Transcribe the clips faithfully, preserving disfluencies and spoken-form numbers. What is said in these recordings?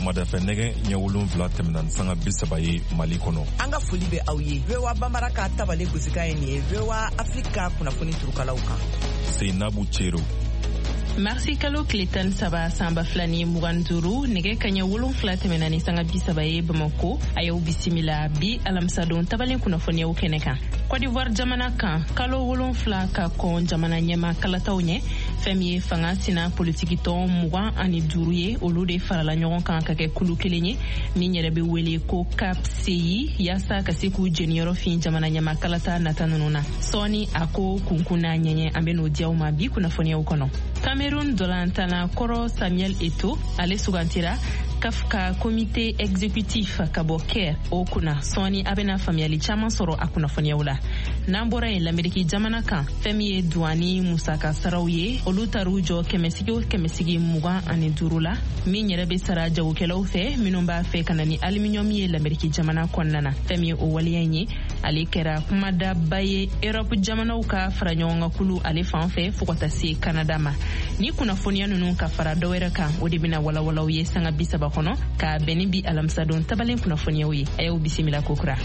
Sɔgɔmada nɛgɛ ɲɛ wolonwula tɛmɛna sanga bi saba ye Mali kɔnɔ. An ka foli bɛ aw ye. V O A Bambara ka tabale gosika ye nin ye V O A Afrika kunnafoni turukalaw kan. Seinabu Cero. Marsi kalo tile tan saba sanba fila ni mugan duuru nɛgɛ kaɲɛ wolonwula tɛmɛna ni sanga bi saba ye Bamako a y'aw bisimila bi alamisadon tabalen kunnafoniyaw kɛnɛ kan. Côte d'Ivoire jamana kan kalo wolonwula ka kɔn jamana ɲɛma kalataw ɲɛ fɛn min ye fanga sina politiki tɔn mugan ani duuru ye olu de farala ɲɔgɔn kan ka kɛ kulu kelen ye min yɛrɛ bɛ wele ko C A P C I yaasa ka se k'u jeniyɔrɔ fin jamana ɲɛma kalata nata ninnu na sɔɔni a ko kunkun n'a ɲɛɲɛ an bɛ n'o diyaw ma bi kunnafoniyaw kɔnɔ. Cameroun dolantana kɔrɔ Samuel Eto'o ale sugantira C A F ka comité exécutif ka bɔ Caire o kunna sɔɔni a bɛna faamuyali caman sɔrɔ a kunnafoniyaw la. N'an bɔra yen l'Amérique jamana kan fɛn min ye douane musaka saraw ye olu taru jɔ kɛmɛsigi o kɛmɛsigi mugan ani duuru la min yɛrɛ bɛ sara jagokɛlaw fɛ minnu b'a fɛ ka na ni aluminium ye l'Amérique jamana kɔnɔna na fɛn min ye o waleya ye ale kɛra kumadaba ye Europe jamanaw ka fara ɲɔgɔn ka kulu ale fan fɛ fo ka taa se Canada ma. Ni kunnafoniya ninnu ka fara dɔwɛrɛ kan o de bɛna walawalaw ye sanga bi saba kɔnɔ ka bɛn ni bi alamisadon tabalen kunnafoniyaw ye a y'aw bisimila kokura.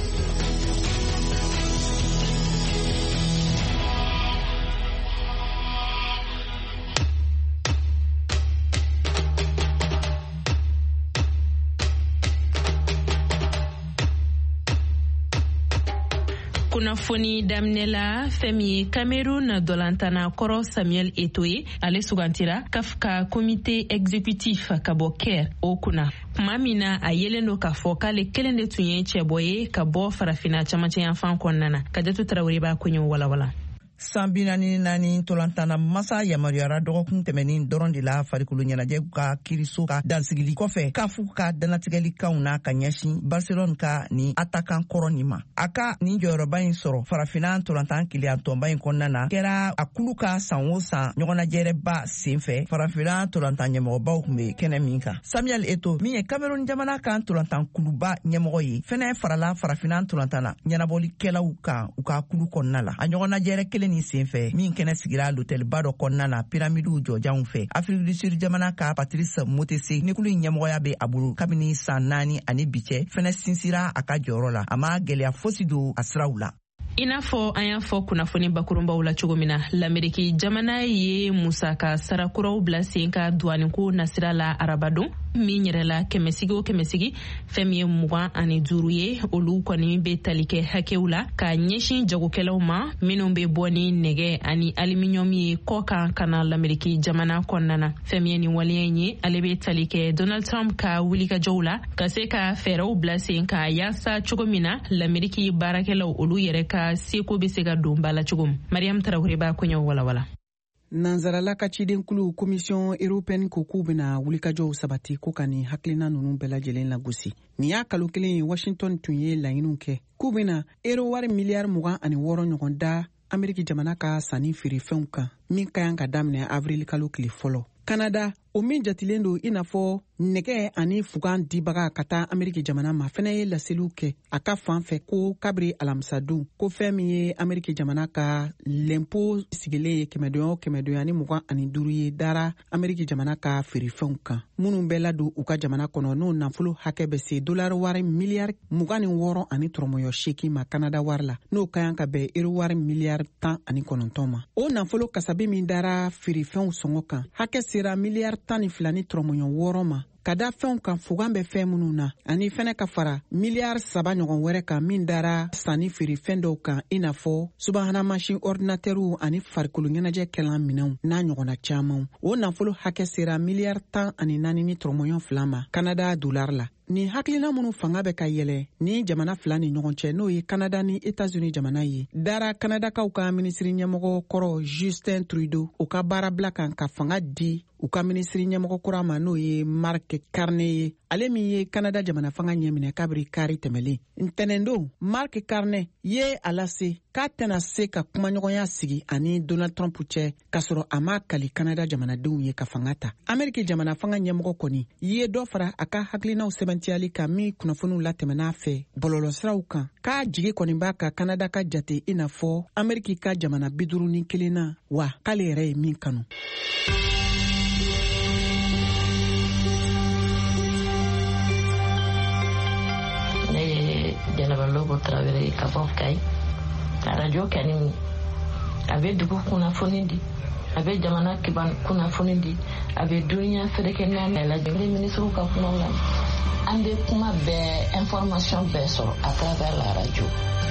Kunnafoni daminɛla fɛn min ye Cameroun dolantana kɔrɔ Samuel Eto'o ye ale sugantira C A F ka comité exécutif ka bɔ Caire o kunna kuma min na a yelen do k'a fɔ k'ale kelen de tun ye cɛbɔ ye ka bɔ farafina camancɛ yanfan kɔnɔna na Kajatu Tarawele b'a koɲɛw walawala. San bi naani naani tolantana masa yamaruyara dɔgɔkun tɛmɛnin dɔrɔn de la farikolo ɲɛnajɛ ka kiriso ka dansigili kɔfɛ kafu ka danatigɛlikanw na ka ɲɛsin Barcelone ka ni attaquant kɔrɔ nin ma. A ka nin jɔyɔrɔba in sɔrɔ farafina tolantan kiliyantɔnba in kɔnɔna na kɛra a kulu ka san o san ɲɔgɔnnajɛrɛba senfɛ farafina tolantan ɲɛmɔgɔbaw tun bɛ kɛnɛ min kan. Samuel Eto'o min ye Cameroun jamana kan tolantan kuluba ɲɛmɔgɔ ye fɛnɛ farala farafina tolantan na ɲɛnabɔlikɛlaw kan u ka kulu kɔnɔna la. A ɲɔgɔnnajɛrɛ kelen ni senfɛ min kɛnɛ sigira l'hôtel ba dɔ kɔnɔna na pyramidu jɔjanw fɛ Afrique du Sud jamana ka Patrice Motese ni kulu ɲɛmɔgɔya bɛ a bolo kabini san naani ani bi cɛ fɛnɛ sinsira a ka jɔyɔrɔ la a ma gɛlɛya fosi don a siraw la. I n'a fɔ an y'a fɔ kunnafoni bakurunbaw la cogo min na l'Amérique jamana ye musaka sarakuraw bila sen ka douaneko nasira la arabadon min yɛrɛ la kɛmɛsigi o kɛmɛsigi fɛn min ye mugan ani duuru ye olu kɔni bɛ tali kɛ hakɛw la ka ɲɛsin jagokɛlaw ma minnu bɛ bɔ ni nɛgɛ ani aluminium ye kɔ kan ka na l'Amérique jamana kɔnɔna na fɛn min ye nin waleya ye ale bɛ tali kɛ Donald Trump ka wulikajɔw la ka se ka fɛɛrɛw bila sen ka yaasa cogo min na l'Amérique baarakɛlaw olu yɛrɛ ka seko bɛ se ka don ba la cogo min Mariam Tarawele b'a koɲɛw walawala. Nanzarala ka cidenkulu Commission Européenne ko k'u bɛna wulikajɔw sabati ko ka nin hakilina ninnu bɛɛ lajɛlen lagosi. Nin y'a kalo kelen ye Washington tun ye laɲiniw kɛ k'u bɛna euro wari miliyari mugan ani wɔɔrɔ ɲɔgɔn da Ameriki jamana ka sanni feerefɛnw kan min ka kan ka daminɛ avril kalo tile fɔlɔ. Canada o min jatilen don i n'a fɔ nɛgɛ ani fugan dibaga ka taa Ameriki jamana ma fɛnɛ ye laseliw kɛ a ka fan fɛ ko kabiri alamisadon ko fɛn min ye Ameriki jamana ka l'impôt sigilen ye kɛmɛdonya o kɛmɛdonya ni mugan ani duuru ye dara Ameriki jamana ka feerefɛnw kan minnu bɛɛ ladon u ka jamana kɔnɔ n'o nafolo hakɛ bɛ se dolari wari miliyari mugan ni wɔɔrɔ ani tɔrɔmɔyɔ seegin ma Canada wari la n'o ka kan ka bɛn euro wari miliyari tan ani kɔnɔntɔn ma. O nafolo kasabi min dara feerefɛnw sɔngɔ kan hakɛ sera miliyari tan ni fila ni tɔrɔmɔɲɔ wɔɔrɔ ma ka da fɛnw kan fugan bɛ fɛn minnu na ani fɛnɛ ka fara miliyari saba ɲɔgɔn wɛrɛ kan min dara sanni feere fɛn dɔw kan i n'a fɔ subahana mansin ordinatɛriw ani farikolo ɲɛnajɛ kɛlan minɛnw n'a ɲɔgɔnna camanw. O nafolo hakɛ sera miliyari tan ani naani ni tɔrɔmɔɲɔ fila ma Canada dolari la. Ni hakilina minnu fanga bɛ ka yɛlɛ ni jamana fila ni ɲɔgɔn cɛ n'o ye Canada ni États-Unis jamana ye dara Canadakaw ka minisiri ɲɛmɔgɔ kɔrɔ Justin Trudeau o ka baara bila kan ka fanga di u ka minisiri ɲɛmɔgɔ kura ma n'o ye Mark Carney ye ale min ye Canada jamana fanga ɲɛminɛ kabiri kari tɛmɛlen. Ntɛnɛndon Mark Carney ye a lase k'a tɛna se ka kumaɲɔgɔnya sigi ani Donald Trump cɛ k'a sɔrɔ a ma kali Canada jamanadenw ye ka fanga ta. Ameriki jamana fanga ɲɛmɔgɔ kɔni ye dɔ fara a ka hakilinaw sɛbɛntiyali kan min kunnafoniw latɛmɛn'a fɛ bɔlɔlɔsiraw kan k'a jigi kɔni b'a ka Canada ka jate i n'a fɔ Ameriki ka jamana bi duuru ni kelen na wa k'ale yɛrɛ ye min kanu. Traoré ka bɔ Kayi radio kani a bɛ dugu kunnafoni di a bɛ jamana kiban kunnafoni di a bɛ dunya ferekɛnɛ na la jɛngɛ ministre ka kuma la an bɛ kuma bɛɛ information bɛɛ sɔrɔ à travers la radio.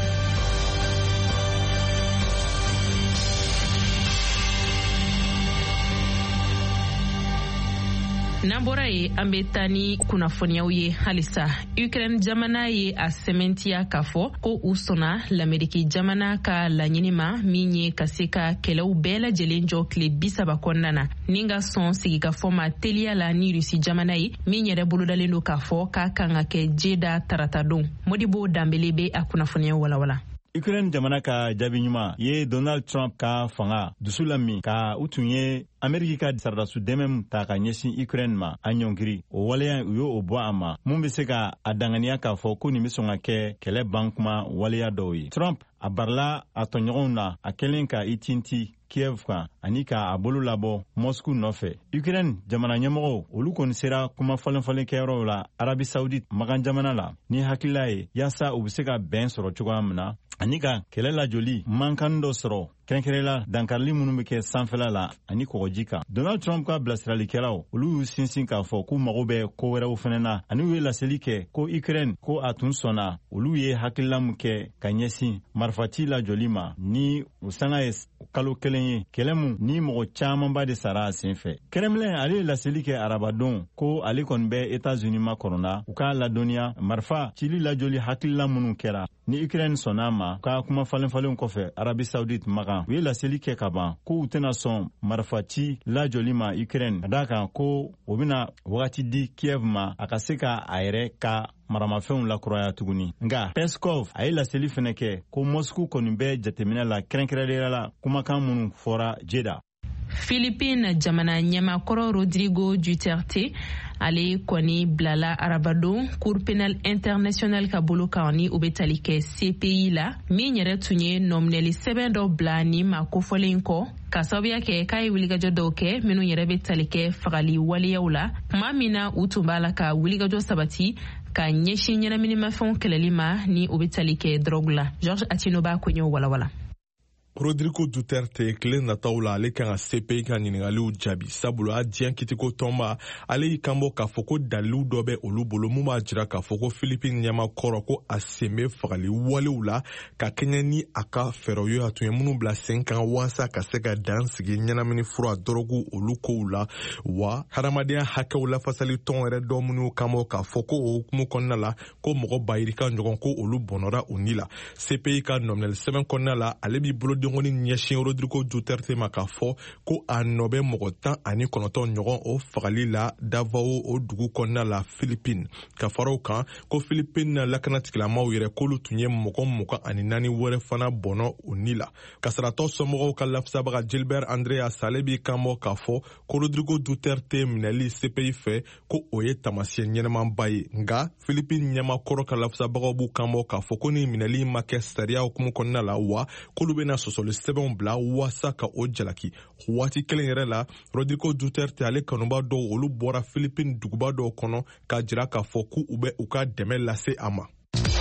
N'an bɔra ye an bɛ taa ni kunnafoniyaw ye halisa Ukraine jamana ye a sɛmɛntiya k'a fɔ ko u sɔnna l'Ameriki jamana ka laɲini ma min ye ka se ka kɛlɛw bɛɛ lajɛlen jɔ tile bi saba kɔnɔna na ni ka sɔn sigikafɔ ma teliya la ni Rusi jamana ye min yɛrɛ bolodalen don k'a fɔ k'a kan ka kɛ jeda tarata don. Modibo Dambele bɛ a kunnafoniya walawala. Ukraine jamana ka jaabi ɲuman ye Donald Trump ka fanga dusu lami ka u tun ye Ameriki ka sardasu dɛmɛ ta ka ɲɛsin Ukraine ma a ɲɔngiri o waleya u y'o bɔ a ma mun bɛ se ka a danganiya k'a fɔ ko nin bɛ sɔn ka kɛ kɛlɛ ban kuma waleya dɔw ye. Trump a barila a tɔɲɔgɔnw na a kɛlen ka i tinti Kiev kan ani ka a bolo labɔ Moscow nɔfɛ. Ukraine jamana ɲɛmɔgɔw olu kɔni sera kuma falen-falen kɛyɔrɔw la Arabi Saoudite magan jamana la ni hakilila ye yaasa u bɛ se ka bɛn sɔrɔ cogoya min na ani ka kɛlɛ lajoli mankan dɔ sɔrɔ kɛrɛnkɛrɛnla dankarili minnu bɛ kɛ sanfɛla la ani kɔgɔji kan. Donald Trump ka bilasiralikɛlaw olu y'u sinsin k'a fɔ k'u mago bɛ ko wɛrɛw fana na ani u ye laseli kɛ ko Ukraine ko a tun sɔnna olu ye hakilila min kɛ ka ɲɛsin marifati lajoli ma ni u sanga ye kalo kelen ye kɛlɛ mun ni mɔgɔ camanba de sara a senfɛ. Kremlin ale ye laseli kɛ arabadon ko ale kɔni bɛ États-Unis ma kɔrɔna u k'a ladɔnniya marifa cili lajoli hakilila minnu kɛra ni Ukraine sɔnna ma ka kuma falen-falenw kɔfɛ Arabi Saoudite magan u ye laseli kɛ ka ban ko u tɛna sɔn marifati lajoli ma Ukraine ka d'a kan ko o bɛna wagati di Kiev ma a ka se ka a yɛrɛ ka maramafɛnw lakuraya tuguni. Nga Peskov a ye laseli fɛnɛ kɛ ko Moscow kɔni bɛ jateminɛ la kɛrɛnkɛrɛnnenya la kumakan minnu fɔra Jeda. Philippines jamana ɲɛmakɔrɔ Rodrigo Duterte ale kɔni bilala arabadon Cour pénale internationale ka bolo kan ni o bɛ tali kɛ C P I la min yɛrɛ tun ye nɔminɛli sɛbɛn dɔ bila ni ma kofɔlen kɔ ka sababuya kɛ k'a ye wulikajɔ dɔw kɛ minnu yɛrɛ bɛ tali kɛ fagali waleyaw la tuma min na u tun b'a la ka wulikajɔ sabati ka ɲɛsin ɲɛnaminimafɛnw kɛlɛli ma ni o bɛ tali kɛ drogue la. George Atino b'a koɲɛw walawala. Rodrigo Duterte tile nataw la ale kan ka C P I ka ɲiningaliw jaabi sabula a diɲɛ kitiko tɔnba ale y'i kanbɔ k'a fɔ ko daliliw dɔ bɛ olu bolo mun b'a jira k'a fɔ ko Philippines ɲɛmakɔrɔ ko a sen bɛ fagali walew la ka kɛɲɛ ni a ka fɛɛrɛw ye a tun ye minnu bila sen kan waasa ka se ka dan sigi ɲɛnamini fura dɔrɔgu olu kow la wa hadamadenya hakɛw lafasali tɔn yɛrɛ dɔ minnu kanbɔ k'a fɔ ko o hukumu kɔnɔna la ko mɔgɔ bayirika ɲɔgɔn ko olu bɔnɔra u ni la. C P I ka nɔminɛli sɛbɛn kɔnɔna la ale b'i bolo dengɔni ɲɛsin Rodrigo Duterte ma k'a fɔ ko a nɔ bɛ mɔgɔ tan ani kɔnɔntɔn ɲɔgɔn o fagali la Davao o dugu kɔnɔna la Philippines ka fara o kan ko Philippines na lakanatigilamaw yɛrɛ k'olu tun ye mɔgɔ mugan ani naani wɛrɛ fana bɔnɔ o ni la. Kasaratɔ somɔgɔw ka lafisabaga Gilbert Andreas ale b'i kanbɔ k'a fɔ ko Rodrigo Duterte minɛli C P I fɛ ko o ye tamasiyɛn ɲɛnamanba ye nka Philippines ɲɛmakɔrɔ ka lafisabagaw b'u kanbɔ k'a fɔ ko ni minɛli ma kɛ sariya hukumu kɔnɔna la wa k'olu bɛna sɔsɔli sɛbɛnw bila waasa ka o jalaki. Waati kelen yɛrɛ la Rodrigo Duterte ale kanuba dɔw olu bɔra Philippines duguba dɔw kɔnɔ ka jira k'a fɔ k'u bɛ u ka dɛmɛ lase a ma.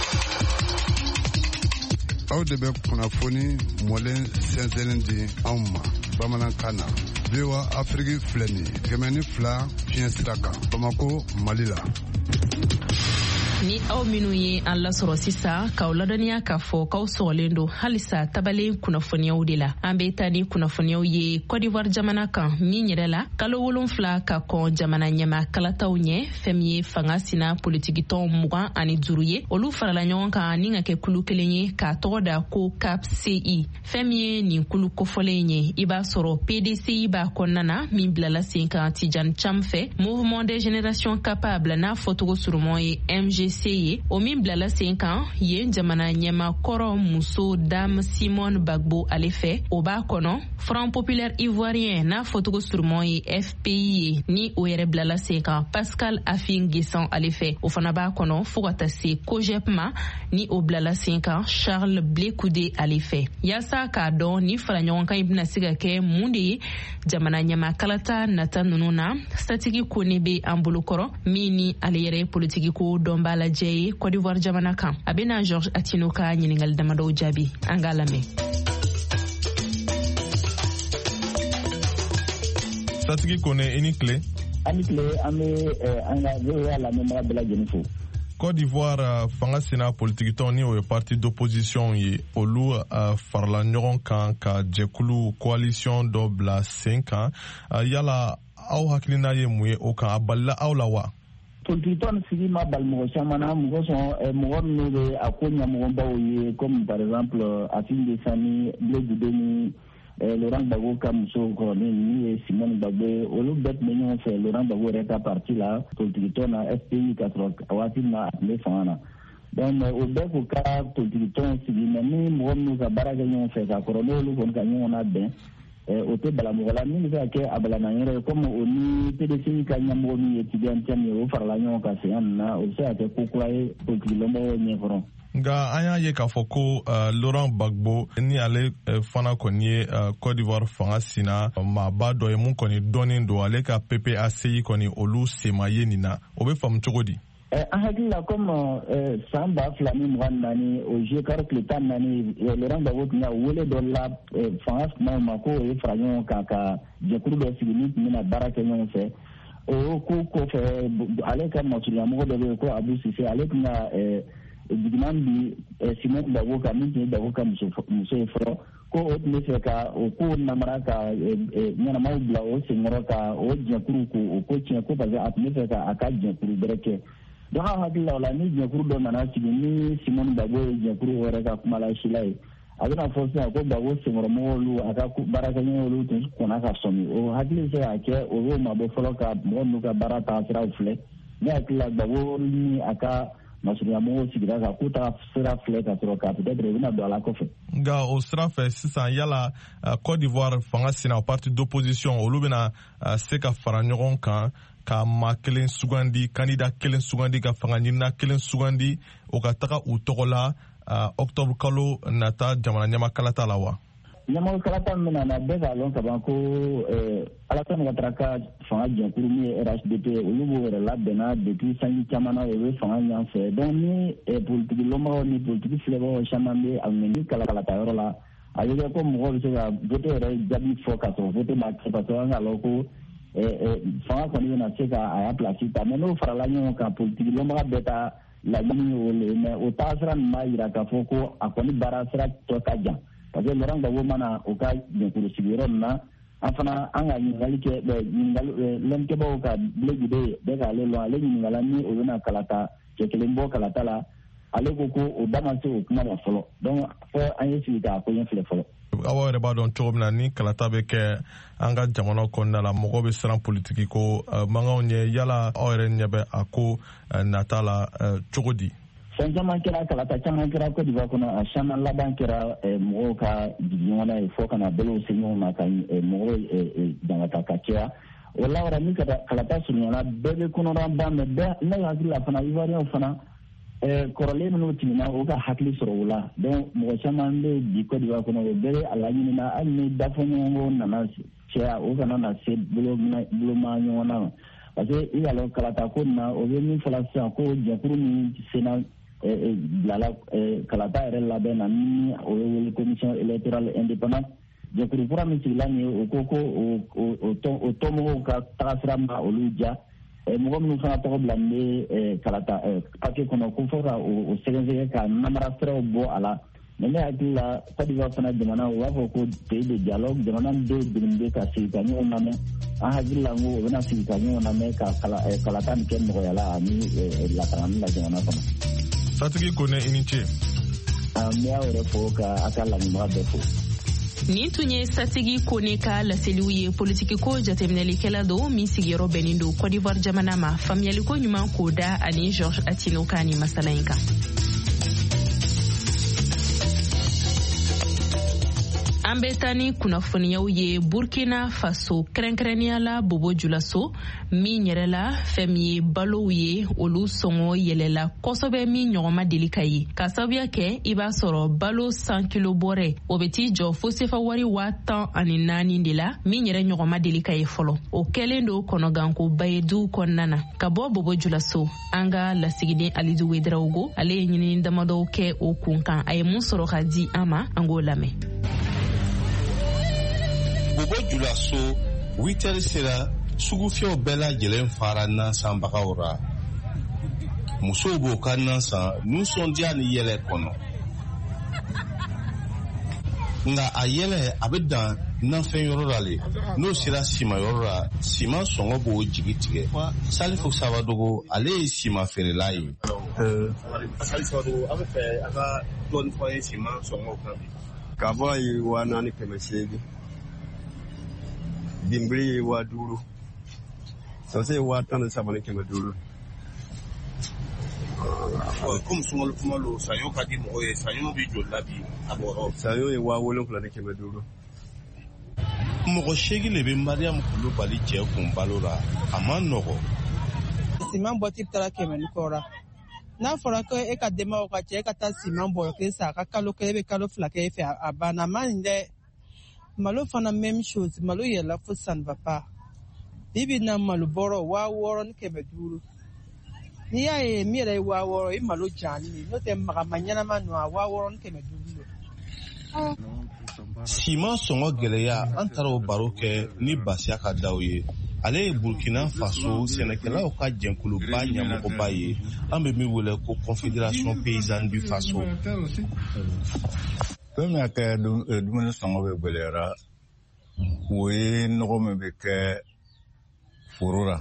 Aw de bɛ kunnafoni mɔlen sɛnsɛnlen di anw ma bamanankan na. V O A Afrique filɛ nin ye kɛmɛ ni fila fiɲɛ sira kan Bamako Mali la. Ni aw minnu ye an lasɔrɔ sisan k'aw ladɔnniya k'a fɔ k'aw sɔgɔlen don halisa tabalen kunnafoniyaw de la. An bɛ taa ni kunnafoniyaw ye Côte d'Ivoire jamana kan min yɛrɛ la kalo wolonfila ka kɔn jamana ɲɛma kalataw ɲɛ fɛn min ye fanga sina politikitɔn mugan ani duuru ye olu farala ɲɔgɔn kan ni ka kɛ kulu kelen ye k'a tɔgɔ da ko C A P C I fɛn min ye nin kulu kofɔlen ye i b'a sɔrɔ P D C I b'a kɔnɔna na min bilala sen kan Tidjane Cham fɛ Mouvement des Générations Capables n'a fɔcogo surumɔn ye M G C ye o min bilala sen kan yen jamana ɲɛmakɔrɔ muso Dame Simone Bagbo ale fɛ o b'a kɔnɔ Front Populaire Ivoirien n'a fɔcogo surumɔn ye F P I ye ni o yɛrɛ bilala sen kan Pascal Afin Guessan ale fɛ o fana b'a kɔnɔ fo ka taa se COJEP ma ni o bilala sen kan Charles Blé Coudé ale fɛ yaasa k'a dɔn ni fara ɲɔgɔn kan i bɛna se ka kɛ mun de ye jamana ɲɛmakalata nata ninnu na Statigi Kone bɛ an bolokɔrɔ min ni ale yɛrɛ ye politikiko dɔnbala lajɛ ye Côte d'Ivoire jamana kan. A bena Georges Atino ka ɲiningali damadɔw jaabi. An k'a lamɛn. Satigi Kone, i ni tile. Ani tile, an bɛ an ka V O A lamɛnbaga bɛɛ lajɛlen fo. Côte d'Ivoire fanga sina politique tɔn ni o ye parti d'opposition ye olu uh, farala ɲɔgɔn kan ka jɛkulu coalition dɔ bila sen kan uh, yala aw hakilina ye mun ye o kan a balila aw la wa? Politique tɔn sigi ma bali mɔgɔ caman na mɔgɔ sɔn mɔgɔ minnu bɛ a ko ɲɛmɔgɔbaw ye comme par exemple Assimi Goïta ni Blaise Diagne ni Laurent Gbagbo ka muso kɔrɔlen min ye Simone Gbagbo olu bɛɛ tun bɛ ɲɔgɔn fɛ Laurent Gbagbo yɛrɛ ka parti la politique tɔn na F P I ka sɔrɔ waati min na a tun bɛ fanga na donc o bɛɛ k'u ka politique tɔn sigi mais ni mɔgɔ minnu ka baara kɛ ɲɔgɔn fɛ ka kɔrɔ n'olu kɔni ka ɲɔgɔn labɛn o tɛ bala mɔgɔ la min bɛ se ka kɛ a balana yɛrɛ ye comme o ni P D C ka ɲɛmɔgɔ min ye Tidiane Tiam ye o farala ɲɔgɔn kan sɛgɛn nin na o bɛ se ka kɛ ko kura ye politique lɔnbagaw ɲɛkɔrɔ. Nka an y'a ye k'a fɔ ko uh, Laurent Gbagbo ni ale uh, fana kɔni ye uh, Côte d'Ivoire fanga sina maaba dɔ ye mun kɔni dɔnnen don ale ka P P A C I kɔni olu sema ye nin na o bɛ faamu cogo di? An hakili la comme san ba fila ni mugan naani o jeu kari tile tan naani Laurent Gbagbo tun y'a wele dɔ la fanga sumaw ma ko o ye fara ɲɔgɔn kan ka jɛkulu dɔ sigi min tun bɛna baara kɛ ɲɔgɔn fɛ o ko kɔfɛ ale ka masurunyamɔgɔ dɔ bɛ yen ko Abu Sise ale tun ka jiginan bi Simone Gbagbo kan min tun ye Gbagbo ka muso ye fɔlɔ ko o tun bɛ fɛ ka o ko namara ka ɲɛnamaw bila o senkɔrɔ ka o jɛkulu ko o ko tiɲɛ ko parce que a tun bɛ fɛ ka a ka jɛkulu bɛrɛ kɛ donc an hakili la o la ni jɛkulu dɔ nana sigi ni Simone Gbagbo ye jɛkulu wɛrɛ ka kuma la sila ye a bɛna fɔ sisan ko Gbagbo senkɔrɔmɔgɔw olu a ka baarakɛɲɔgɔn olu tun kɔnna ka sɔmi o hakili bɛ se ka kɛ o y'o mabɔ fɔlɔ ka mɔgɔ ninnu ka baara taasiraw filɛ ne hakili la Gbagbo ni a ka masurunyamɔgɔw sigira ka k'u ta sira filɛ ka sɔrɔ ka peut-être u bɛna don a la kɔfɛ. Nka o sira fɛ sisan yala uh, Côte d'Ivoire fanga sina o parti d'opposition olu bɛna uh, se ka fara ɲɔgɔn kan ka maa kelen sugandi candidat kelen sugandi ka fanga ɲinina kelen sugandi o ka taga u tɔgɔ la uh, octobre kalo nata jamana ɲɛma kalata la wa? ɲɛmɔgɔ kalata min na bɛɛ k'a lɔn ka ban ko Alassane Ouattara ka fanga jɛkulu min ye R H D P olu b'o yɛrɛ labɛnna depuis sanji caman na o bɛ fanga ɲan fɛ donc ni politiki lɔnbagaw ni politiki filɛbagaw caman bɛ a ŋɛni kalakalata yɔrɔ la a bɛ kɛ ko mɔgɔw bɛ se ka vote yɛrɛ jaabi fɔ ka sɔrɔ vote ma kɛ parce que an k'a lɔn ko fanga kɔni bɛna se ka a y'a place ta mais n'o farala ɲɔgɔn kan politiki lɔnbaga bɛɛ ta laɲini ye o le mais o taasira nin b'a jira k'a fɔ ko a kɔni baara sira tɔ ka jan parce que Laurent Gbagbo mana o ka jɛkulu sigiyɔrɔ nin na an fana an ka ɲininkali kɛ ɲininkali lɛnkɛbagaw ka Blaise Diagne bɛɛ k'ale lɔn ale ɲininkala ni o bɛna kalata cɛ kelen bɔ kalata la ale ko ko o da ma se o kuma ma fɔlɔ donc fɔ an ye sigi k'a ko ɲɛ filɛ fɔlɔ. Aw yɛrɛ b'a dɔn cogo min na ni kalata bɛ kɛ an ka jamana kɔnɔna la mɔgɔw bɛ siran politiki ko mankanw ɲɛ yala aw yɛrɛ ɲɛ bɛ a ko nata la cogo di? Fɛn caman kɛra kalata caman kɛra Côte d'Ivoire kɔnɔ a caman laban kɛra mɔgɔw ka jigi ɲɔgɔnna ye fɔ ka na bɛlɛw se ɲɔgɔn ma ka mɔgɔw dangata ka caya o la wɛrɛ min kalata surunyana bɛɛ bɛ kɔnɔna ban mɛ bɛɛ ne hakili la fana Ivoiriyɛnw fana kɔrɔlen minnu tɛmɛna o ka hakili sɔrɔ o la donc mɔgɔ caman bɛ bi Côte d'Ivoire kɔnɔ o bɛɛ bɛ a laɲinina hali ni dafɔɲɔgɔnko nana caya o kana na se boloma ɲɔgɔn na parce que i y'a lɔn kalata ko nin na o bɛ min fɔla sisan ko jɛkulu min senna bilala kalata yɛrɛ labɛn na ni o ye wele commission électorale indépendante jɛkulu kura min sigila nin ye o ko ko o tɔnmɔgɔw ka tagasira ma olu ja mɔgɔ minnu fana tɔgɔ bila nin bɛ kalata papier kɔnɔ ko fɔ ka o sɛgɛsɛgɛ ka namara siraw bɔ a la mais ne hakili la Côte d'Ivoire fana jamana o b'a fɔ ko pays de dialogue jamana min bɛ degelen ka sigi ka ɲɔgɔn lamɛn an hakili la n ko o bɛna sigi ka ɲɔgɔn lamɛn ka kalata nin kɛ nɔgɔya la ani lakanani la jamana kɔnɔ. Satigi Kone, i ni ce. An bɛ aw yɛrɛ fo ka a ka lamɛnbaga bɛɛ fo. Nin tun ye Satigi Kone ka laseliw ye politiki ko jateminɛlikɛla don min sigiyɔrɔ bɛnnen don Côte d'Ivoire jamana ma faamuyaliko ɲuman k'o da ani Georges Atino ka ni masala in kan. An bɛ taa ni kunnafoniyaw ye Burkina Faso kɛrɛnkɛrɛnnenya la Bobo Julaso min yɛrɛ la fɛn min ye balow ye olu sɔngɔ yɛlɛla kosɛbɛ min ɲɔgɔnma deli ka ye ka sababuya kɛ i b'a sɔrɔ balo san kilo bɔrɛ o bɛ t'i jɔ fo sefa wari waa tan ani naani de la min yɛrɛ ɲɔgɔnma deli ka ye fɔlɔ o kɛlen do kɔnɔgankoba ye duw kɔnɔna na ka bɔ Bobo Julaso an ka lasigiden Alidu Wederawogo ale ye ɲinini damadɔw kɛ o kun kan a ye mun sɔrɔ ka di an ma an k'o lamɛn. Bobo Julaso huit heures sera sugufiyɛw bɛɛ lajɛlen fara nansanbagaw ra. Musow b'o ka nansan nusɔndiya ni yɛlɛ kɔnɔ. Nga a yɛlɛ a bɛ dan nanfɛn yɔrɔ la le. N'o sera sima yɔrɔ la, sima sɔngɔ b'o jigi tigɛ. Salifu Sabadogo ale ye sima feerela ye. Salifu Sabadogo, a bɛ fɛ a ka dɔɔni fɔ ye sima sɔngɔ kan bi. Ka bɔ ye waa naani kɛmɛ seegin. Bimbiri ye waa duuru. Sase ye waa tan ni saba ni kɛmɛ duuru. Komi sunkalo kuma lo saɲɔ ka di mɔgɔw ye saɲɔ bi joli la bi a bɔrɔ. Saɲɔ ye waa wolonwula ni kɛmɛ duuru. Mɔgɔ seegin de bɛ Mariam Kulubali cɛ kun balo la a ma nɔgɔ. Siman bɔti taara kɛmɛ ni kɔ la. N'a fɔra ko e ka denbayaw ka cɛ e ka taa siman bɔ k'e sa a ka kalo kelen e bɛ kalo fila kɛ e fɛ a banna a ma ɲi dɛ. Malo fana même chose malo yɛlɛla fo ça ne va pas. Bibi na malo bɔrɔ waa wɔɔrɔ ni kɛmɛ duuru. N'i y'a ye min yɛrɛ ye waa wɔɔrɔ i malo jani n'o tɛ magama ɲɛnama nɔ a waa wɔɔrɔ ni kɛmɛ duuru don. Siman sɔngɔ gɛlɛya an taara o baro kɛ ni Basiya ka daw ye. Ale ye Burkina Faso sɛnɛkɛlaw ka jɛnkuluba ɲɛmɔgɔba ye an bɛ min wele ko Confédération Paysanne du Faso. Fɛn min y'a kɛ dumuni sɔngɔ bɛ gɛlɛyara o ye nɔgɔ min bɛ kɛ foro la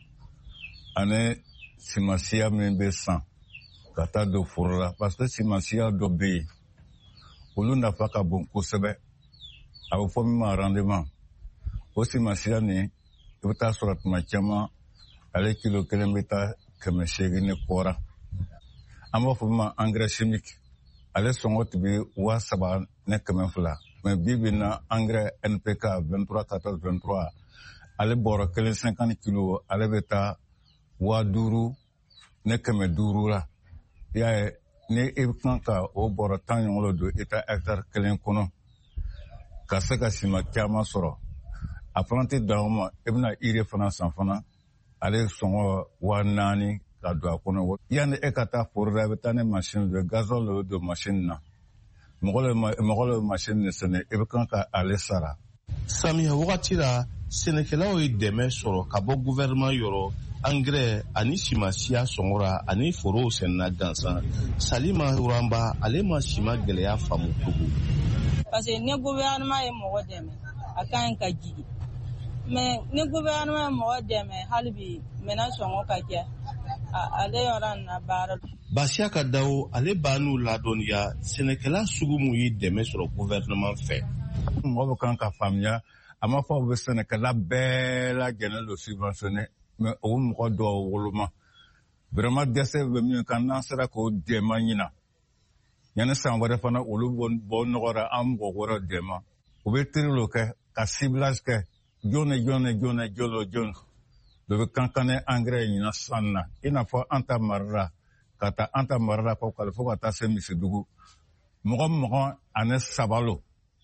ani simasiya min bɛ san ka taa don foro la parce que simasiya dɔ bɛ yen olu nafa ka bon kosɛbɛ a bɛ fɔ min ma rendement o simasiya nin i bɛ taa sɔrɔ tuma caman ale kilo kelen bɛ taa kɛmɛ seegin ni kɔra an b'a fɔ min ma engrais chimique ale sɔngɔ tun bɛ waa saba ne kɛmɛ fila mɛ bi bi na engrais N P K vingt-trois quatorze vingt-trois ale bɔrɔ kelen cinquante kilo ale bɛ taa waa duuru ne kɛmɛ duuru la i y'a ye ni i kan ka o bɔrɔ tan ɲɔgɔn don i ta hectare kelen kɔnɔ ka se ka sima caman sɔrɔ a fana tɛ dan o ma i bɛna ire fana san fana ale sɔngɔ waa naani ka don a kɔnɔ yanni e ka taa foro la i bɛ taa ni machine don gazole don machine na mɔgɔ le machine nin sɛnɛ i bɛ kan ka ale sara. Samiya wagati la sɛnɛkɛlaw ye dɛmɛ sɔrɔ ka bɔ gouvernement yɔrɔ engrais ani simasiya sɔngɔ la ani forow sɛnɛna gansan Salima Uramba ale ma sima gɛlɛya faamu tugun. Parce que ni gouvernement ye mɔgɔ dɛmɛ a ka ɲi ka jigin mais ni gouvernement ye mɔgɔ dɛmɛ hali bi mɛna sɔngɔ ka kɛ ale yɔrɔ na baara. Basiya ka daw ale b'a n'u ladɔnniya sɛnɛkɛla sugu mun ye dɛmɛ sɔrɔ gouvernement fɛ. Mɔgɔ bɛ kan ka faamuya a ma fɔ u bɛ sɛnɛkɛla bɛɛ lajɛlen don subventionné mais o mɔgɔ dɔw woloma vraiment dɛsɛ bɛ min kan n'an sera k'o dɛmɛ ɲina yanni san wɛrɛ fana olu bɔ nɔgɔra an mɔgɔ wɛrɛ dɛmɛ u bɛ teri kɛ ka ciblage kɛ jɔn jɔn jɔn jɔn jɔn dɔ bɛ kankan ni engrais ɲina san na i n'a fɔ an ta marara ka taa an ta marara fɔ kali fo ka taa se misidugu mɔgɔ mɔgɔ ani saba lo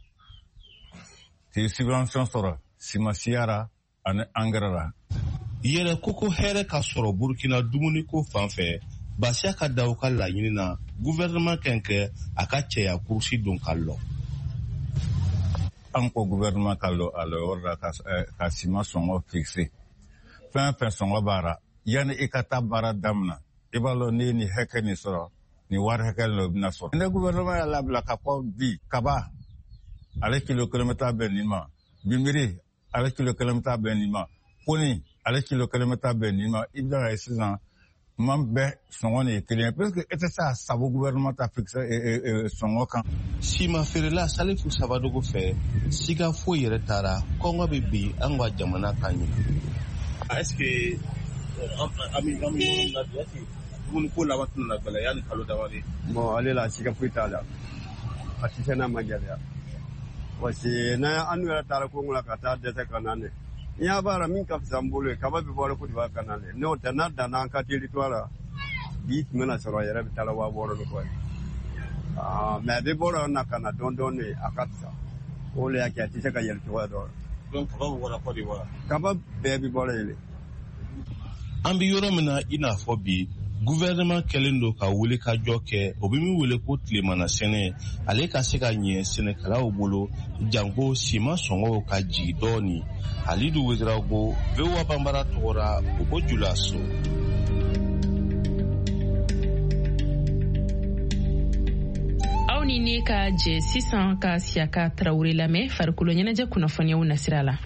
ti subvention sɔrɔ simasiya ra ani engrais ra. Yɛrɛ koko hɛrɛ ka sɔrɔ Burkina dumuni ko fan fɛ Basiya ka daw ka laɲini na gouvernement kan kɛ a ka cɛya kurusi don ka lɔ. An ko gouvernement ka lɔ a lɔ yɔrɔ la ka sima sɔngɔ fixe fɛn fɛn sɔngɔ b'a la yanni i ka taa baara daminɛ i b'a dɔn n'i ye nin hakɛ nin sɔrɔ nin wari hakɛ dɔ bɛna sɔrɔ. Ne gouvernement y'a labila ka fɔ bi kaba ale kilo kelen bɛ taa bɛn nin ma binbiri ale kilo kelen bɛ taa bɛn nin ma poni ale kilo kelen bɛ taa bɛn nin ma i bɛ sisan man bɛɛ sɔngɔ nin ye kelen ye parce que e tɛ se a sabu gouvernement ta fixe sɔngɔ kan. Sima feerela Salifu Sabadogo fɛ siga foyi yɛrɛ taara kɔngɔ bɛ bin an ka jamana kan ɲɛ. Est-ce que ami ami na diati dumuni ko laban tun na gɛlɛya yanni kalo dama de. Bon ale la siga foyi t'a la a tɛ se n'a ma gɛlɛya wasi na anu ya tara ko ngula kata desa kanane ya bara min ka zambule ka ba bi bora ko diba kanane no tana dana ka tili twala bi mena soro yara bi tala wa bora ko ah me be bora na kana don don ne akatsa ole ya ki tisa ka yel to do don ka ba bora ko diba ka ba be bi bora ile an bi yɔrɔ min na i n'a fɔ bi gouvernement kɛlen don ka wuli ka jɔ kɛ o bɛ min wele ko tilemana sɛnɛ ale ka se ka ɲɛ sɛnɛkɛlaw bolo janko siman sɔngɔw ka jigi dɔɔni Halidu Wederawogo V O A Bambara tɔgɔra o ko Julaso. aw ni ne ka jɛ sisan ka Siyaka Tarawele lamɛn farikolo ɲɛnajɛ kunnafoniyaw nasira la.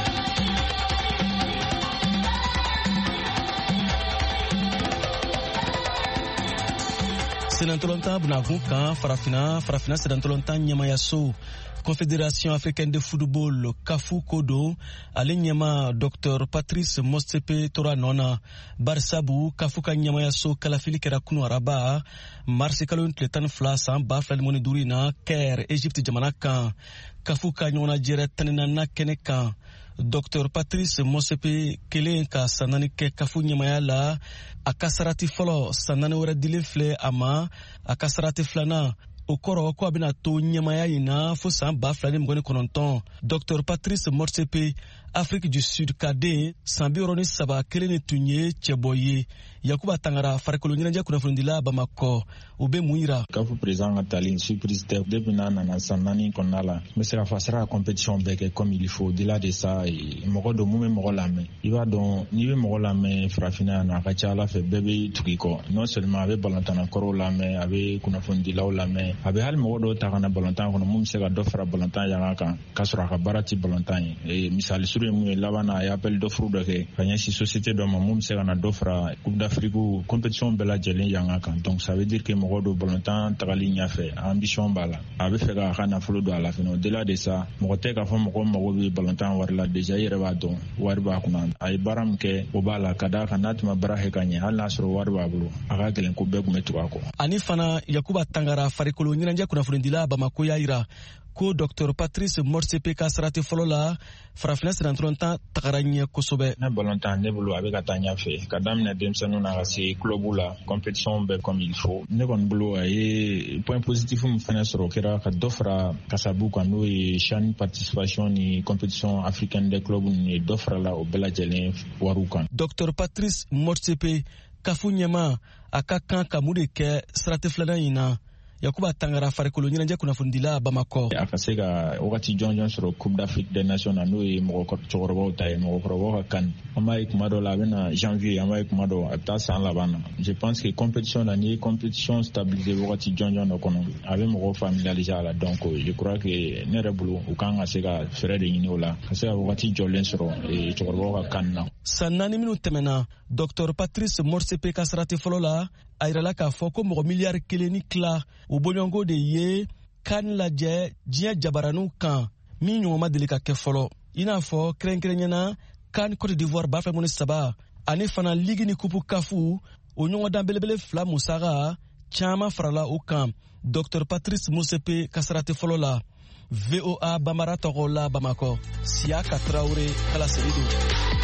Senatolontan bunakun kan farafina farafina senatolontan ɲɛmayaso Confédération africaine de football kafu kodo ale ɲɛma Docteur Patrice Motsepe tora nɔna barisabu kafu ka ɲɛmayaso kalafili kɛra kunu araba marisi kalo tile tan ni fila san ba fila ni mɔni duuru in na Caire Egypte jamana kan kafu ka ɲɔgɔnnajɛrɛ tan ni naaninan kɛnɛ kan Docteur Patrice Motsepe kelen ka san naani kɛ kafu ɲɛmaya la a ka sarati fɔlɔ san naani wɛrɛ dilen filɛ a ma a ka sarati filanan o kɔrɔ ko a bɛna to ɲɛmaya in na fo san ba fila ni mɔgɔ ni kɔnɔntɔn Docteur Patrice Motsepe Afrique du Sud ka den san bi wɔɔrɔ ni saba kelen de tun ye cɛbɔ ye Yakuba Tangara farikolo ɲɛnajɛ kunnafonidila Bamakɔ o bɛ mun yira. Kafu président ka tali surprise tɛ depuis n'a nana san naani kɔnɔna la n bɛ se ka fɔ a sera ka compétition bɛɛ kɛ comme il faut au-delà de ça mɔgɔ dɔ mun bɛ mɔgɔ lamɛn i b'a dɔn n'i bɛ mɔgɔ lamɛn farafinna yan a ka ca Ala fɛ bɛɛ bɛ tugu i kɔ non seulement a bɛ balontanakɔrɔw lamɛn a bɛ kunnafonidilaw lamɛn a bɛ hali mɔgɔ dɔw ta ka na balontan kɔnɔ mun bɛ se ka dɔ fara balontan yanga kan k'a sɔrɔ a ka baara ti balontan ye misali suru ye mun ye laban na a ye appel d'offre dɔ kɛ ka ɲɛsin société dɔ ma mun bɛ se ka na dɔ fara Coupe d'Afrique compétition bɛɛ lajɛlen yanga kan donc ça veut dire que mɔgɔ dɔ balontan tagali ɲɛfɛ ambition b'a la a bɛ fɛ k'a ka nafolo don a la fɛnɛ au-delà de ça mɔgɔ tɛ k'a fɔ mɔgɔ mago bɛ balontan wari la déjà i yɛrɛ b'a dɔn wari b'a kunna a ye baara min kɛ o b'a la ka d'a kan n'a tun ma baara kɛ ka ɲɛ hali n'a sɔrɔ wari b'a bolo a ka gɛlɛn ko bɛɛ tun bɛ tugu a kɔ. ani fana Yakuba Tangara farikolo ɲɛnajɛ kunnafonidila Bamakɔ y'a yira ko Docteur Patrice Motsepe ka sarati fɔlɔ la farafina senatolontan tagara ɲɛ kosɛbɛ. Ne balontan ne bolo a bɛ ka taa ɲɛfɛ ka daminɛ denmisɛnninw na ka se clubu la compétition bɛɛ comme il faut ne kɔni bolo a ye point positif min fana sɔrɔ o kɛra ka dɔ fara kasabu kan n'o ye CHAN participation ni compétition africaine des clubs ninnu ye dɔ fara la o bɛɛ lajɛlen wariw kan. Docteur Patrice Motsepe kafu ɲɛma a ka kan ka mun de kɛ sarati filanan in na Yakuba Tangara farikolo ɲɛnajɛ kunnafonidila Bamakɔ. A ka se ka wagati jɔnjɔn sɔrɔ Coupe d'Afrique des Nations na n'o ye mɔgɔkɔrɔbaw ta ye mɔgɔkɔrɔbaw ka kan an b'a ye kuma dɔ la a bɛ na janvier an b'a ye kuma dɔ a bɛ taa san laban na je pense que compétition na n'i ye compétition stabiliser wagati jɔnjɔn dɔ kɔnɔ a bɛ mɔgɔw familiariser a la donc je crois que ne yɛrɛ bolo u kan ka se ka fɛɛrɛ de ɲini o la ka se ka wagati jɔlen sɔrɔ cɛkɔrɔbaw ka kan na. san naani minnu tɛmɛna Docteur Patrice Motsepe ka sarati fɔlɔ la a yirala k'a fɔ ko mɔgɔ miliyari kelen ni tila o bɔɲɔgɔnko de ye kan lajɛ diɲɛ jabaraniw kan min ɲɔgɔn ma deli ka kɛ fɔlɔ i n'a fɔ kɛrɛnkɛrɛnyana kan Côte d'Ivoire ba fila ni saba ani fana ligi ni kupu kafu o ɲɔgɔndan belebele fila musaka caman farala o kan Docteur Patrice Motsepe ka sarati fɔlɔ la V O A Bambara tɔgɔ la Bamakɔ Siyaka Tarawele kalaseli don.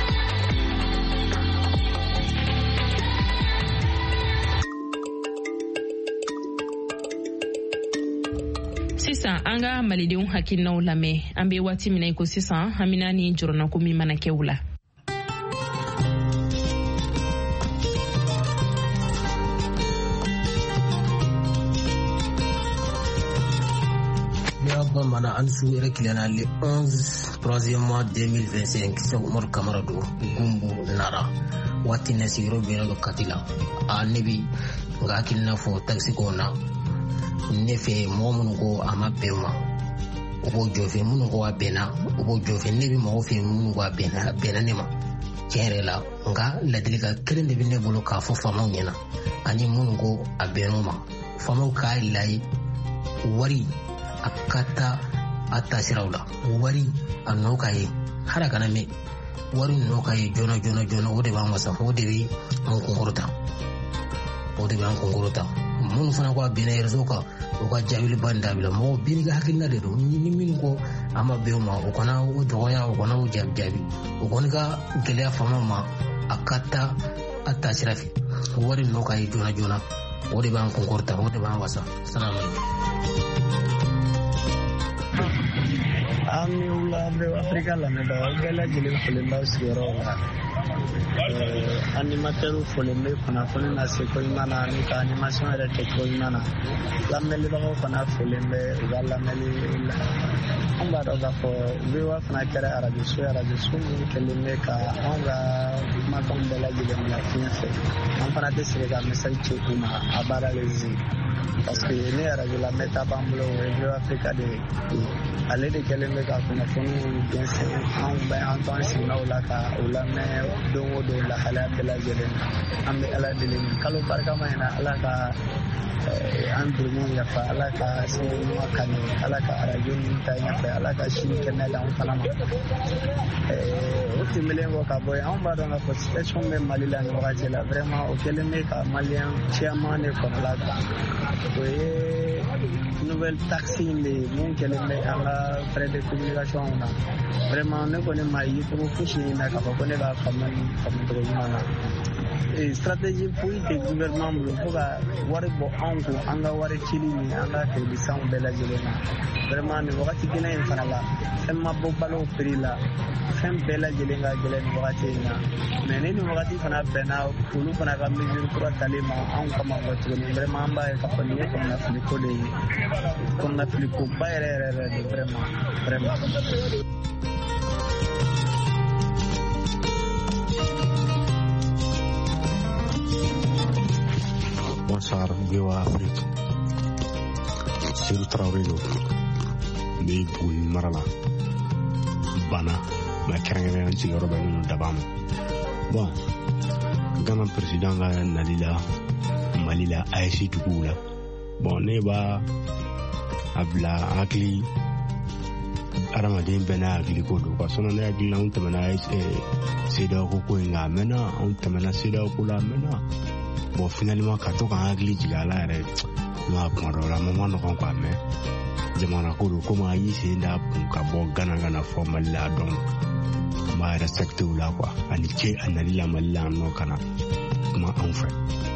Sisan an ka malidenw hakilinaw lamɛn an bɛ waati min na i ko sisan hamina ni jɔrɔnako min mana kɛ u la. Mana an su yɛrɛ kilena le onze troisième mois deux mille vingt-cinq Sɛk Umaru Kamara don Gumbu Nara waati na sigiyɔrɔ bɛnna don Kati la a ne bi n ka hakilina fɔ taxi ko na ne fɛ mɔgɔ minnu ko a ma bɛn ma u b'o jɔfɛ minnu ko a bɛnna u b'o jɔfɛ ne bi mɔgɔ fɛ minnu ko a bɛnna a bɛnna ne ma tiɲɛ yɛrɛ la nka ladilikan kelen de bɛ ne bolo k'a fɔ faamaw ɲɛna ani minnu ko a bɛnn'o ma faamaw k'a layi wari a ka taa a taasiraw la wari a nɔ ka ye hali a kana mɛn wari nɔ ka ye joona joona joona o de b'an wasa o de bɛ an kunkɔrɔta o de bɛ an kunkɔrɔta minnu fana ko a bɛnna réseau kan o ka jaabili ban dabila mɔgɔ bɛɛ n'i ka hakilina de don ni min ko a ma bɛn o ma o kana o dɔgɔya o kana o jaabi jaabi o kɔni ka gɛlɛya fama ma a ka taa a taa sira fɛ wari ninnu ka ye joona joona o de b'an kunkɔrɔta o de b'an wasa salamu an bɛ wula bɛ afirika lamɛnbagaw bɛɛ lajɛlen folen b'aw sigiyɔrɔw la animateurs folen bɛ kunnafoni lase ko ɲuman na ani ka animation yɛrɛ kɛ cogo ɲuman na lamɛnbagaw fana folen bɛ u ka lamɛnni la an b'a dɔn k'a fɔ V O A fana kɛra arajo so ye arajo so min kɛlen bɛ ka anw ka kumakanw bɛɛ lajɛlen bila fiɲɛ fɛ an fana tɛ sigi ka message ci u ma a baara les parce que ne arajo lamɛnta b'an bolo o ye V O A Africa de ye ale de kɛlen bɛ ka kunnafoniw jɛnsɛn anw bɛ an to an sigilaw la ka u lamɛn don o don lahalaya bɛɛ lajɛlen na an bɛ ala deli kalo barikama in na ala ka an donnenw yafa ala ka sini ɲuman kanu ala ka arajo ninnu ta ɲɛfɛ ala ka sini kɛnɛ da anw fana ma o tɛmɛlen kɔ ka bɔ yen anw b'a dɔn k'a fɔ situation bɛ mali la nin wagati la vraiment o kɛlen bɛ ka maliyɛn caman de kɔnɔla ta o ye nouvelle taxe in de ye mun kɛlen bɛ an ka frais de communication na vraiment ne kɔni ma ye cogo fosi in na k'a fɔ ko ne b'a faamu faamucogo ɲuman na stratégie foyi tɛ gouvernement bolo fo ka wari bɔ anw kun an ka wari cili ni an ka crédit bɛɛ lajɛlen na vraiment nin wagati gɛlɛn in fana la fɛn ma bɔ balo prix la fɛn bɛɛ lajɛlen ka gɛlɛn nin wagati in na mais ni nin wagati fana bɛnna olu fana ka mesure kura talen ma anw kama fɔ tuguni vraiment an b'a ye k'a fɔ nin ye kɔnɔnafiliko de ye kɔnɔnafiliko ba yɛrɛ yɛrɛ de vraiment vraiment. Bonsoir, V O A Afrique. Seydou Traoré do ni Buguni mara la bana ma kɛrɛnkɛrɛn an sigiyɔrɔ bɛ ninnu daba ma bon Ghana président ka nali la Mali la A E C duguw la bon ne b'a a bila hakili adamaden bɛɛ n'a hakili ko don ka sɔnna ne hakili la anw tɛmɛna CEDEAO ko ko in nka a mɛnna anw tɛmɛna CEDEAO ko la a mɛnna bon finalement ka to k'an hakili jigin a la yɛrɛ ma kuma dɔw la ma ma nɔgɔn quoi mais jamana ko don komi an y'i sen da kun ka bɔ Ghana ka na fɔ Mali la donc an b'a respecté u la quoi ani ce a nali la Mali la yan nɔ ka na kuma anw fɛ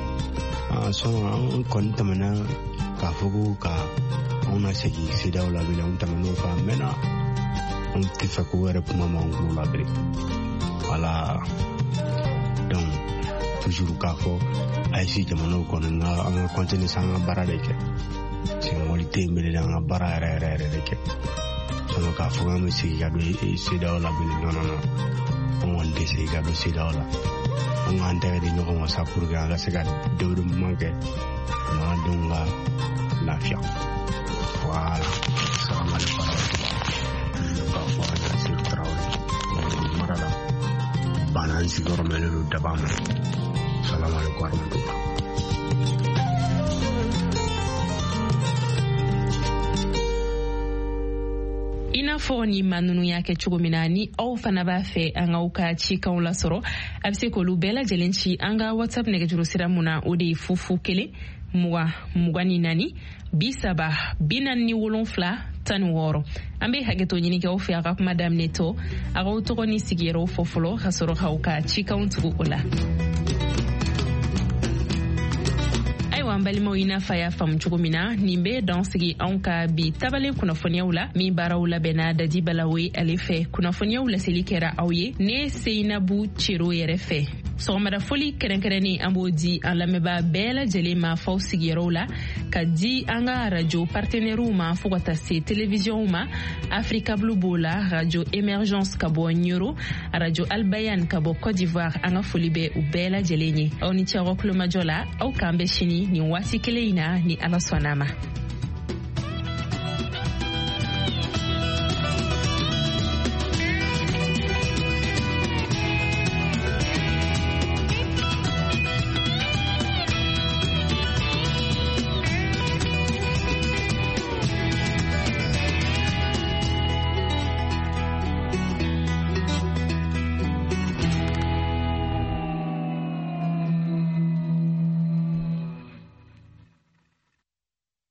an kɔni tɛmɛna k'a fɔ ko ka anw na segin CEDEAO la bilen anw tɛmɛn'o fɛ a mɛnna anw tɛ fɛ k'o yɛrɛ kuma m'anw kulo la bilen voilà donc toujours k'a fɔ A E C jamanaw kɔnɔ n ka an ka continuer sa an ka baara de kɛ sɛŋɔli tɛ yen bilen an ka baara yɛrɛ yɛrɛ yɛrɛ de kɛ sinon k'a fɔ k'an bɛ segin ka don CEDEAO la bilen non non non an kɔni tɛ segin ka don CEDEAO la an k'an tɛgɛ di ɲɔgɔn ma sa pour que an ka se ka développement kɛ an ka denw ka lafiya voilà salamaleykum toujours k'a fɔ an ka Seydou Traoré mara la bana an sigiyɔrɔ bɛnnen don daba ma salamaleykum warahmatullah. I n'a fɔ ni maa ninnu y'a kɛ cogo min na ni aw fana b'a fɛ an k'aw ka cikanw lasɔrɔ a bɛ se k'olu bɛɛ lajɛlen ci an ka WhatsApp nɛgɛjuru sira mun na o de ye fufu kelen mugan mugan ni naani bi saba bi naani ni wolonfila tan ni wɔɔrɔ an bɛ hakɛto ɲini kɛ aw fɛ a ka kuma daminɛ tɔ a k'aw tɔgɔ ni sigiyɔrɔ fɔ fɔlɔ ka sɔrɔ k'aw ka cikanw tugu o la. An balimaw i n'a fɔ a y'a faamu cogo min na nin bɛ dan sigi anw ka bi tabalen kunnafoniyaw la min baaraw labɛnna Dadi Balawe ale fɛ kunnafoniyaw laseli kɛra aw ye ne Seinabu Cero yɛrɛ fɛ sɔgɔmada foli kɛrɛnkɛrɛnnen an b'o di an lamɛnbaa bɛɛ lajɛlen ma faw sigiyɔrɔw la ka di an ka radio partenaires ma fo ka taa se télévision ma Africa Blue b'o la radio Emergence ka bɔ Nyoro radio Albayan ka bɔ Côte d'Ivoire an ka foli bɛ u bɛɛ lajɛlen ye aw ni ce aw ka kulomajɔ la aw k'an bɛ sini nin waati kelen in na ni Ala sɔnn'a ma.